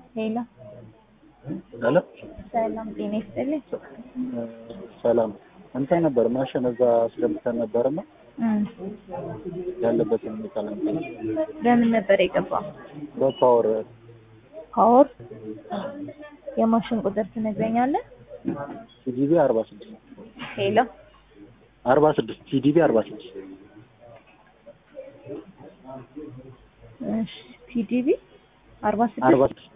ሄሎ ሄሎ ሰላም ጤና ይስጥልኝ። ሰላም እንትን ነበር ማሽን እዛ አስገብተን ነበርና ያለበትን ሁኔታ ለምን በምን ነበር የገባው? በፓወር ፓወር የማሽን ቁጥር ትነግረኛለህ? ሲዲቢ 46 ሄሎ 46 ሲዲቢ 46 እሺ ቲዲቢ 46 46